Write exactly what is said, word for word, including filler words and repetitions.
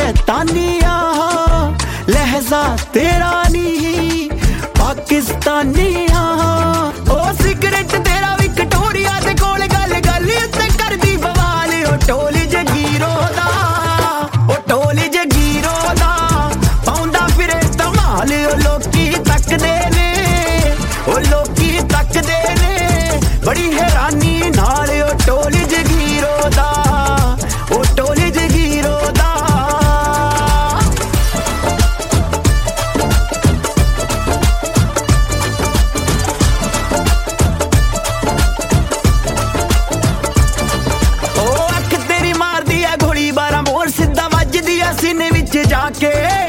शैतानिया लहजा तेरा नी पाकिस्तानिया ओ सिगरेट तेरा विक्टोरिया दे कोल गल गल उत्ते करदी बवाल ओ टोली जगीरो दा ओ टोली जगीरो दा पाउंदा फिरे धमाल ओ लोकी तकदे ने ओ लोकी तकदे ने बड़ी हैरानी नाल ओ टोली जगीरो दा ओ टोली जगीरो दा ओ अख तेरी मारदी है गोली बारह बोर सीधा वजदी है सीने विच जाके